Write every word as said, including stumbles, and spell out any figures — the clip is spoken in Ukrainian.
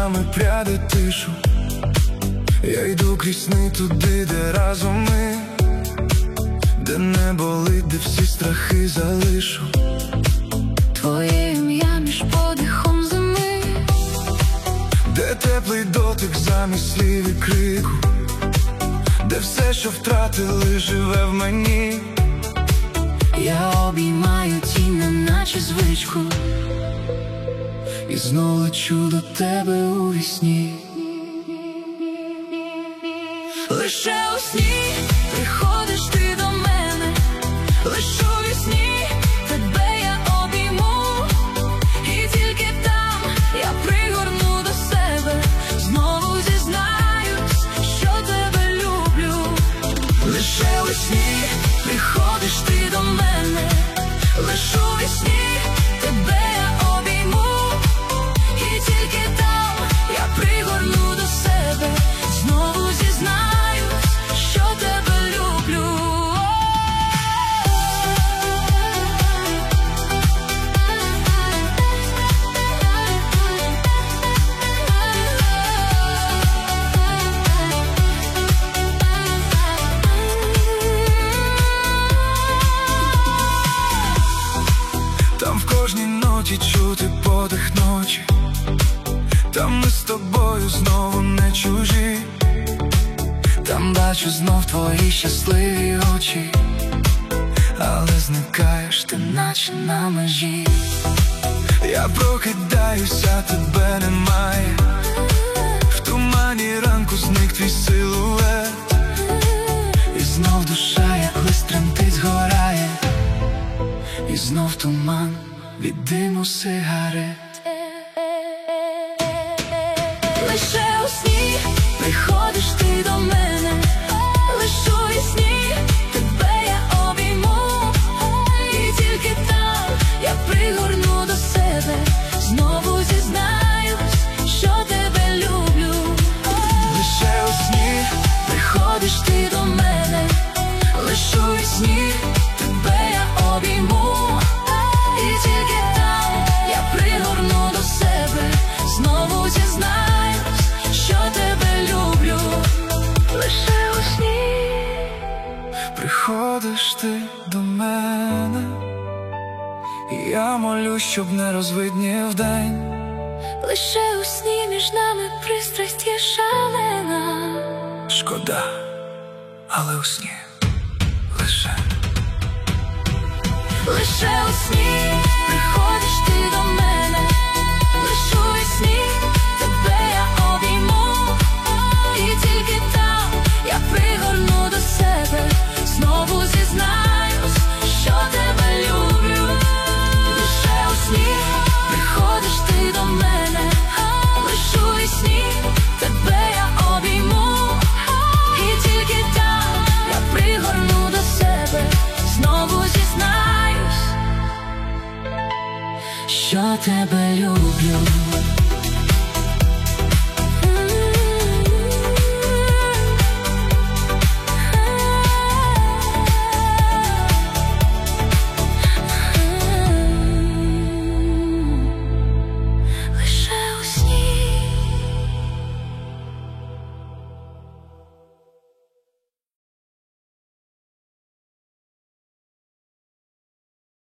нами пряде тишу. Я йду крізь сни туди, де разом ми, де не болить, де всі страхи залишу. Твоє ім'я між подихом зими, де теплий дотик замість слів і крику, де все, що втратили, живе в мені. я обіймаю тінь, неначе звичку, і знов лечу до тебе у вісні. лише у сні приходиш ти до мене, лише у вісні тебе я обійму, і тільки там я пригорну до себе, знову зізнаюсь, що тебе люблю. Лише у сні приходиш ти до мене, лише у вісні тебе я обійму, і тільки там я пригорну до себе, знову зізнаюсь, що тебе люблю. Там в кожній ноті чути подих ночі, там ми з тобою знову не чужі, там бачу знов твої щасливі очі, але зникаєш ти, наче на межі. Я прокидаюся, тебе немає, в тумані ранку зник твій силует, і знов душа, як лист тремтить, згорає, і знов туман від диму сигарет. Лише у сні приходиш ти до мене, лише у вісні тебе я обійму, і тільки там я пригорну до себе, знову зізнаюсь, що тебе люблю. Лише у сні приходиш ти до мене, лише у вісні тебе я обійму, і тільки там я пригорну до себе, знову зізнаюсь, що тебе люблю. Лише у сні приходиш ти до мене, і я молю, щоб не розвиднів день. лише у сні між нами пристрасть є шалена. Шкода, але у сні лише. Лише у сні приходиш ти до мене, лише у вісні тебе я обійму, і тільки там я пригорну до себе, знову зізнаюсь, що тебе люблю. Лише у сні приходиш ти до мене, лише у вісні тебе я обійму, і тільки там я пригорну до себе, знову зізнаюсь, що тебе люблю.